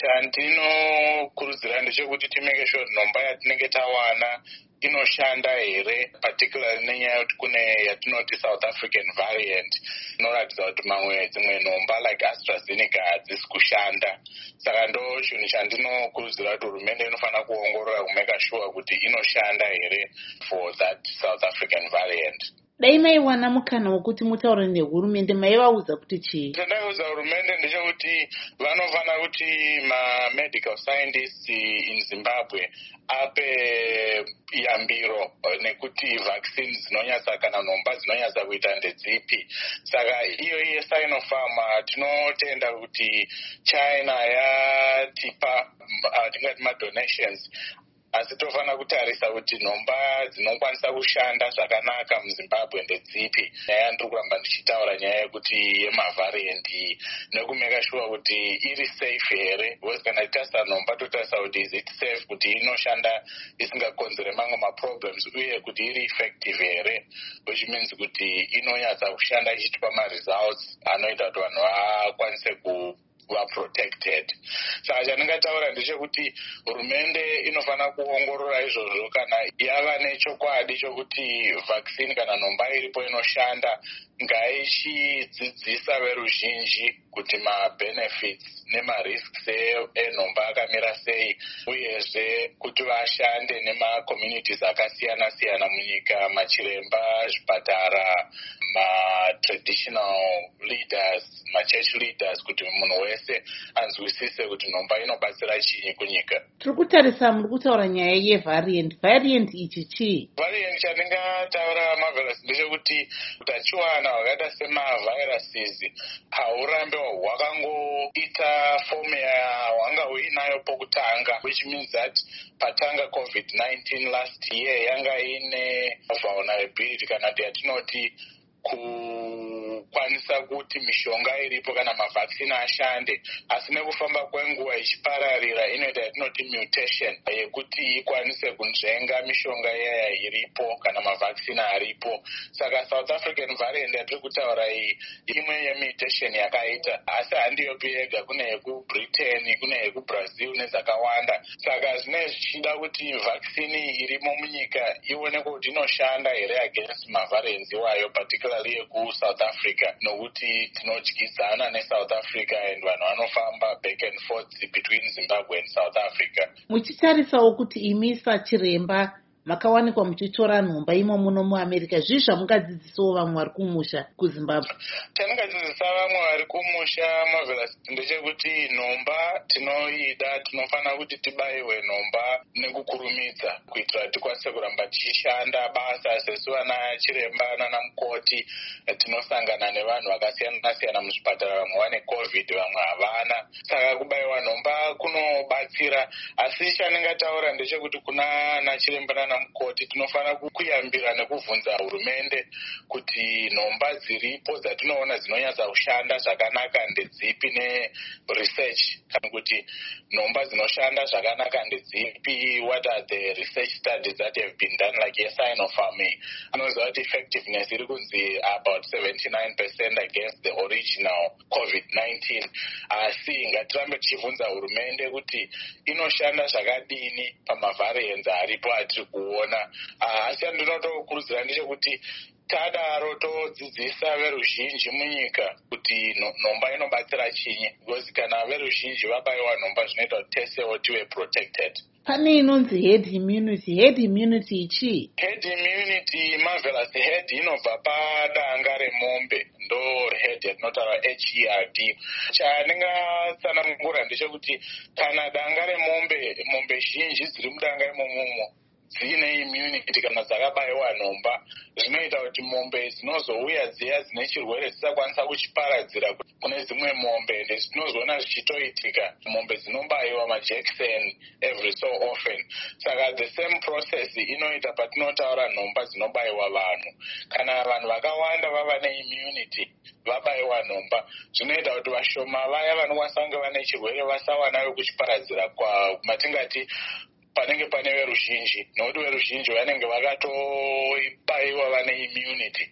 Chandinokurudzira ndechekuti timeke sure nhomba yatinenge tawana inoshanda here, particularly nenyaya yekuti kune yatinoti South African variant inoratidza kuti dzimwe nhomba like AstraZeneca hadzisi kushanda. Saka ndo chinhu chandinokurudzira kuti hurumende inofanira kuongorora kumeka sure kuti inoshanda here for that South African variant. Dai maiwana mukana wekuti mutaure nehurumende maivaudza kuti chii? Chandaiudza hurumende ndechekuti vanofanira kuti ma-medical scientists in Zimbabwe ape yambiro nekuti vaccines dzinonyatsa kana nhomba dzinonyatsa kuita ndedzipi. Saka iyo Sinopharm tinotenda kuti China yatipa tingati ma-donations, asi tofanira kutarisa kuti nhomba dzinokwanisa kushanda zvakanaka muZimbabwe ndedzipi. Nyaya ndiri kuramba ndichitaura nyaya yekuti yemavariant nekumeka sure kuti iri safe here, because kana titarisa nhomba totarisa kuti is it safe, kuti inoshanda isingakonzere mamwe maproblems, uye kuti iri effective here, which means kuti inonyatsa kushanda ichitipa ma-results anoita kuti vanhu vakwanise protected. Saka chandingataura ndechekuti hurumende inofanira kuongorora izvozvo kana yava nechokwadi chokuti vaccine kana nhomba iripo inoshanda, ngaichidzidzisa veruzhinji kuti ma-benefits nema-risks enhomba akamira sei, uyezve kuti vashande nema-communities akasiyana-siyana munyika, machiremba, zvipatara, ma-traditional leaders, ma-church leaders, kuti munhu wese anzwisise kuti nhomba inobatsira chinyi kunyika. Tiri kutarisa muri kutaura nyaya yevariant ichi chii? Variant chandingataura Marvelous ndechekuti utachiwana hwakaita semaviruses haurambe hwakangoita fomu yahwanga huinayo pokutanga, which means that patanga COVID-19 last year yanga ine vulnerability kana kuti yatinoti kukwanisa kuti mishonga iripo kana mavaccine ashande, asi nekufamba kwenguva ichipararira inoita yatinoti mutation yekuti ikwanise kunzvenga mishonga iyaya iripo kana mavaccine aripo. Saka South African variant yatiri kutaura iyi imwe yemutation yakaita, asi handiyopi yega, kune yekuBritain, kune yekuBrazil nezakawanda. Saka zvinenge zvichida kuti vaccine irimo munyika ionekwe kuti inoshanda here against mavariants iwayo, particularly yeku-South Africa, nokuti tinodyidzana neSouth Africa and vanhu vanofamba back and forth between Zimbabwe and South Africa. Muchitarisawo kuti imi sachiremba makawanikwa muchitora nhomba imo muno muAmerica, zvii zvamungadzidzisawo vamwe vari kumusha kuZimbabwe? Chandingadzidzisa vamwe vari kumusha Marvelous ndechekuti nhomba tinoida, tinofanira kuti tibayiwe nhomba nekukurumidza kuitira tikwanise kuramba tichishanda basa sesu vana chiremba nana mukoti. Tinosangana nevanhu vakasiyana-siyana muzvipatara, vamwe vane COVID, vamwe havana. Saka kubayiwa nhomba kunobatsira, asi chandingataura ndechekuti kuna nachiremba nana mukoti tinofanira kuyambira nekubvunza hurumende kuti nhomba dziripo dzatinoona dzinonyatsa kushanda zvakanaka ndedzipi, neresearch kana kuti nhomba dzinoshanda zvakanaka ndedzipi, what are the research studies that have been done like Sinopharm. Anoziva kuti effectiveness iri kunzi about 79% against the original COVID-19, asi ngatirambe tichibvunza hurumende kuti inoshanda zvakadini pamavariants aripo atiri kuona. Asi ndinotokurudzira ndechekuti tadaro todzidzisa veruzhinji munyika kuti nhomba inobatsira chinyi, because kana veruzhinji vabayiwa nhomba zvinoita kuti tesewo tive protected. Pane inonzi head immunity. Head immunity ichi? Head immunity Marvelous, head inobva padanga remombe, ndo head yatinotaura HERD. Chandingatsanangura ndechekuti kana danga remombe, mombe zhinji dziri mudanga imomo dzine immunity kana dzakabayiwa nhomba, zvinoita kuti mombe dzinozouya dziya dzine chirwere dzisakwanisa kuchiparadzira kune dzimwe mombe, ende tinozoona zvichitoitika mombe dzinobayiwa majekiseni every so often. Saka the same process inoita patinotaura nhomba dzinobayiwa vanhu. Kana vanhu vakawanda vava neimmunity vabayiwa nhomba, zvinoita kuti vashoma vaya vanokwanisa kunge vane chirwere vasawanayo kuchiparadzira matingati panenge pane veruzhinji, nokuti veruzhinji vanenge vakatobayiwa vane immunity.